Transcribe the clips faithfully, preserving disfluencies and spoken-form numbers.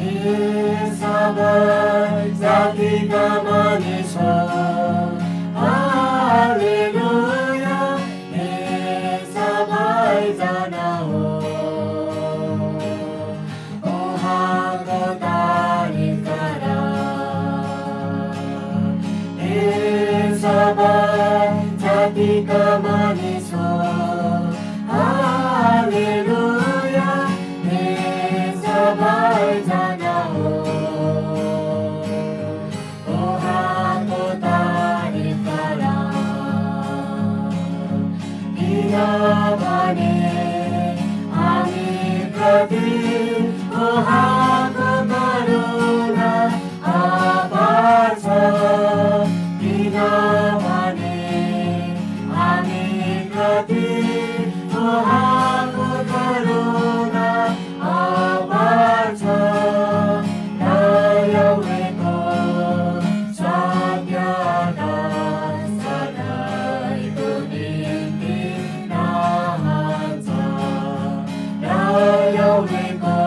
सबै जातिका मानिस हो हालेलुया हे सबैजना हो उहाँको तारिफ गर हे सबै जातिका मानिस हो हालेलुया हे सबैजना हो उहाँको तारिफ गर किनभने हामी प्रति उहाँको करुणा अपार छ किनभने हामी प्रति उहाँको करुणा अपार छ नयाउनेको सत्यता सधैँको निम्ति रहन्छ नयाउनेको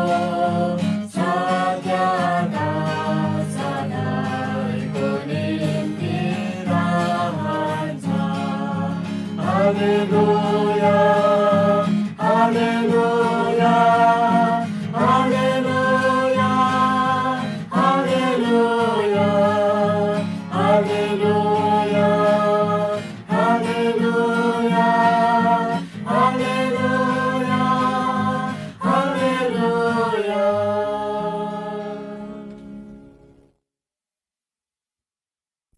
सत्यता सधैँको निम्ति रहन्छ हालेलुया हालेलुया